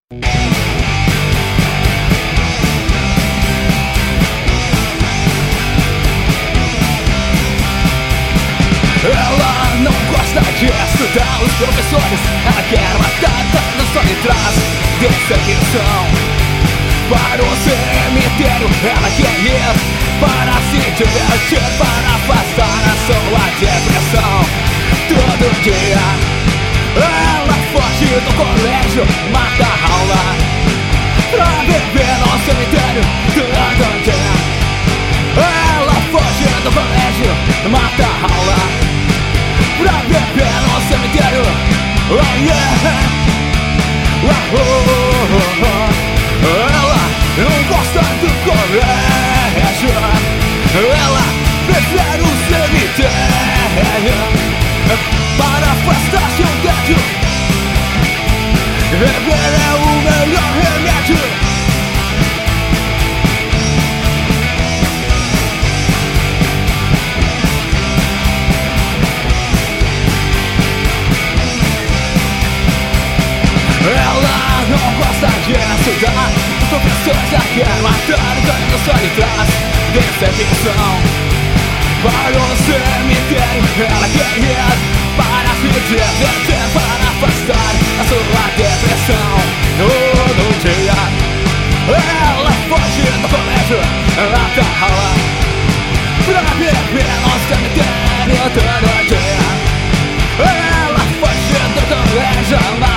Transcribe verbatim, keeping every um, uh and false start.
Ela não gosta de estudar os professores. Ela quer matar todas só letras decepção. Para o cemitério ela quer ir, para se divertir, para afastar a sua depressão. Todo dia ela foge do colégio, mata a aula, pra beber no cemitério. Todo dia ela foge do colégio, mata a aula, pra beber no cemitério. Oh yeah, oh, oh, oh, oh. Ela não gosta do colégio, ela prefere o cemitério, para afastar-se um tédio. Beber é o melhor remédio. Ela não gosta de estudar, os professores a querem matar, ganhando só de trás decepção. Para o cemitério ela quer ir, para se divertir, para afastar a sua depressão. Todo dia ela foge do colégio, mata a aula, pra beber no cemitério. Todo dia ela foge do colégio,